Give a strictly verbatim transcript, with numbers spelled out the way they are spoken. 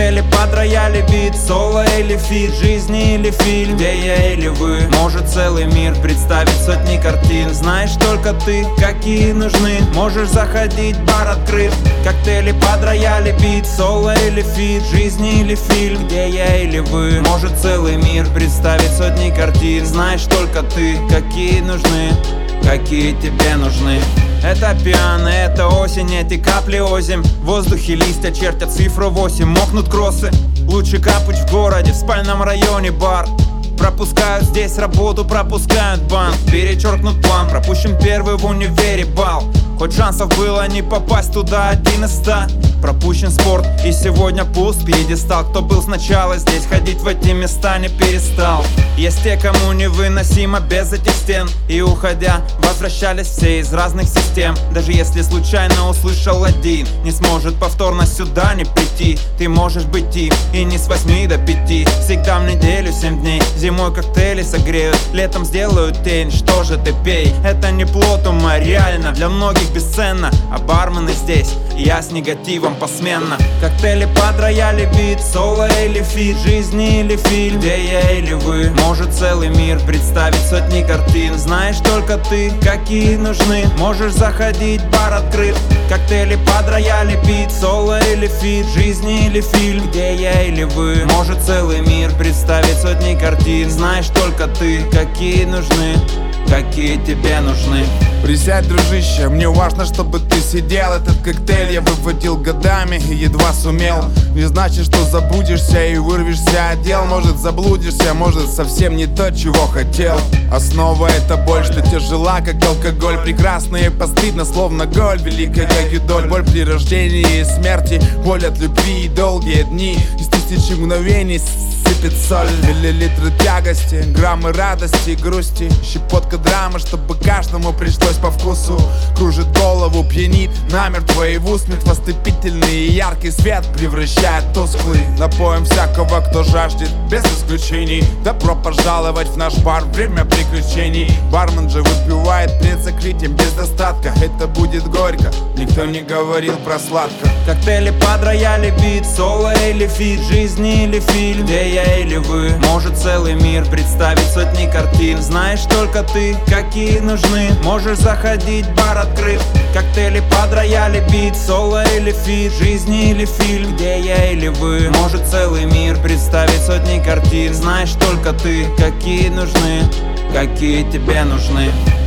Коктейли под рояли, бит, соло или фит, жизни или фильм, где я или вы. Может целый мир представить сотни картин. Знаешь только ты, какие нужны. Можешь заходить, бар открыт. Коктейли под рояли, бит, соло или фит, жизни или фильм, где я или вы. Может целый мир представить сотни картин. Знаешь только ты, какие нужны, какие тебе нужны. Это пиано, это осень, эти капли озим. В воздухе листья чертят цифру восемь. Мокнут кроссы, лучший капуч в городе, в спальном районе бар. Пропускают здесь работу, пропускают банк. Перечеркнут план, пропущен первый в универе балл. Хоть шансов было не попасть туда один из ста. Пропущен спорт и сегодня пуст пьедестал. Кто был сначала здесь, ходить в эти места не перестал. Есть те, кому невыносимо без этих стен. И уходя, возвращались все из разных систем. Даже если случайно услышал один, не сможет повторно сюда не прийти. Ты можешь быть им и не с восьми до пяти. Всегда в неделю семь дней. Зимой коктейли согреют, летом сделают тень. Что же ты пей? Это не плод ума, реально для многих бесценно. А бармены здесь, я с негативом посменно. Коктейли под рояли, бит, соло или фит, жизни или фильм, где я или вы. Может целый мир представить сотни картин. Знаешь только ты, какие нужны. Можешь заходить, бар открыт. Коктейли под рояли, бит, соло или фит, жизни или фильм, где я или вы. Может целый мир представить сотни картин. Знаешь только ты, какие нужны, какие тебе нужны. Присядь, дружище, мне важно, чтобы ты сидел. Этот коктейль я выводил годами и едва сумел. Не значит, что забудешься и вырвешься от дел. Может заблудишься, может совсем не то, чего хотел. Основа это боль, что тяжела, как алкоголь. Прекрасно и постыдно, словно голь, великая юдоль. Боль при рождении и смерти, боль от любви и долгие дни. Из тысячи мгновений сыпет соль. Миллилитры тягости, граммы радости и грусти. Щепотка драмы, чтобы каждому пришлось по вкусу. Кружит голову, пьянит намертво и в усмерть. Восступительный и яркий свет превращает тусклый. Напоем всякого, кто жаждет, без исключений. Добро пожаловать в наш бар, время приключений. Бармен же выпивает перед закрытием без достатка. Это будет горько, никто не говорил про сладко. Коктейли под рояли, бит, соло или фит, жизни или фильм, где я или вы. Может целый мир представить сотни картин. Знаешь только ты, какие нужны. Можешь заходить, бар открыт. Коктейли под рояли, бит, соло или фит, жизни или фильм, где я или вы. Может целый мир представить сотни картин. Знаешь только ты, какие нужны, какие тебе нужны.